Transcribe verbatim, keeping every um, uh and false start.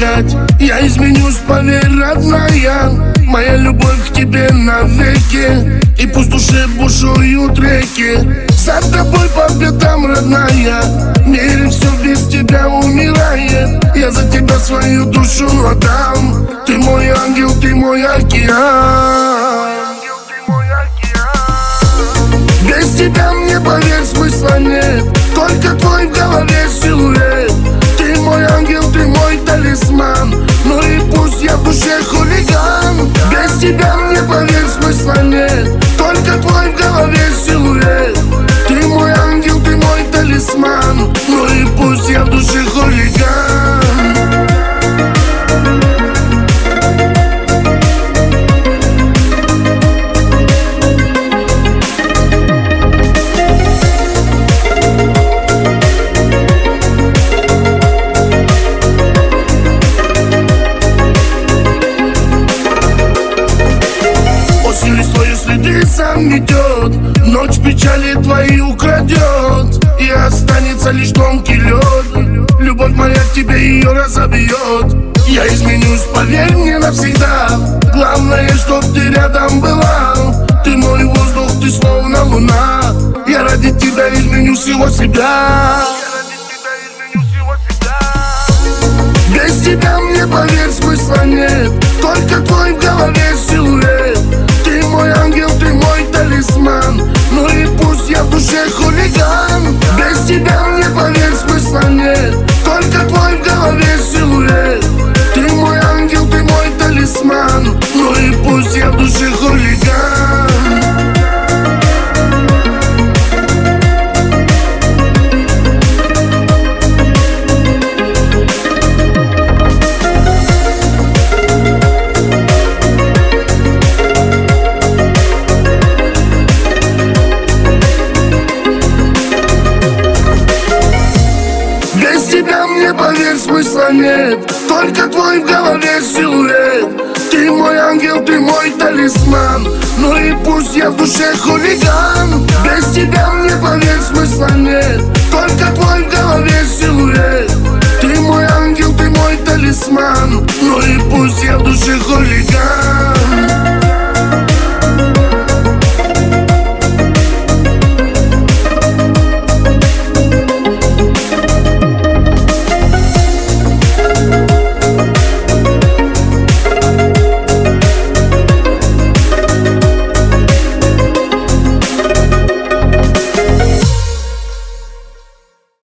плакать. Я изменюсь, поверь, родная, моя любовь к тебе навеки. И пусть в душе бушуют реки, за тобой по пятам, родная. В мире все без тебя умирает, я за тебя свою душу отдам. Ты мой ангел, ты мой океан. Без тебя мне, поверь, смысла нет, только твой в голове силуэт. Ты мой ангел, ты мой талисман, ну и пусть я в душе хулиган. Без тебя мне, поверь, смысла нет, только твой в голове силуэт. Ты мой ангел, ты мой талисман, ну и пусть я в душе хулиган. Сам метет, ночь печали твои украдет, и останется лишь тонкий лед. Любовь моя к тебе ее разобьет. Я изменюсь, поверь мне, навсегда. Главное, чтоб ты рядом была. Ты мой воздух, ты словно луна. Я ради тебя изменю всего себя. Без тебя мне, поверь, смысла нет, только твой в голове силуэт. Ты мой ангел, ты мой талисман, ну и пусть я в душе хулиган. Без тебя мне, поверь, смысла нет, только твой в голове силуэт. Ты мой ангел, ты мой талисман, ну и пусть я в душе хулиган. Без тебя мне, поверь, смысла нет, только твой в голове силуэт. Ты мой ангел, ты мой талисман, ну и пусть я в душе хулиган. Без тебя мне, поверь, смысла нет, только твой в голове силуэт. Ты мой ангел, ты мой талисман, ну и пусть я в душе хулиган.